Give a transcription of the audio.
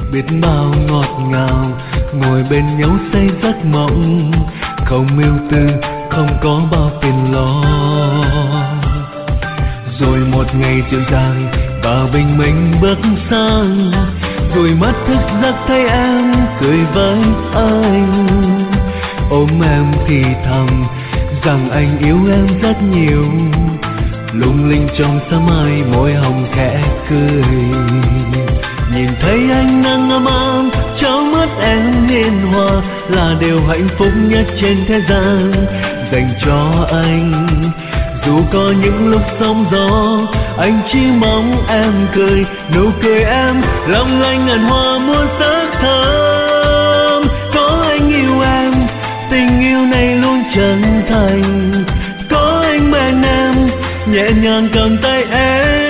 biết bao ngọt ngào, ngồi bên nhau say giấc mộng, không ưu tư, không có bao phiền lo. Rồi một ngày dịu dàng và bình minh bước sang, rồi mắt thức giấc thấy em cười với anh, ôm em thì thầm rằng anh yêu em rất nhiều. Lung linh trong sớm mai môi hồng khẽ cười, nhìn thấy ánh nắng ấm ấm trong mắt em hiền hòa là điều hạnh phúc nhất trên thế gian dành cho anh. Dù có những lúc sóng gió, anh chỉ mong em cười, nụ cười em long lanh ngàn hoa muôn sắc thơm. Có anh yêu em, tình yêu này luôn chân thành, có anh bên em nhẹ nhàng cầm tay em.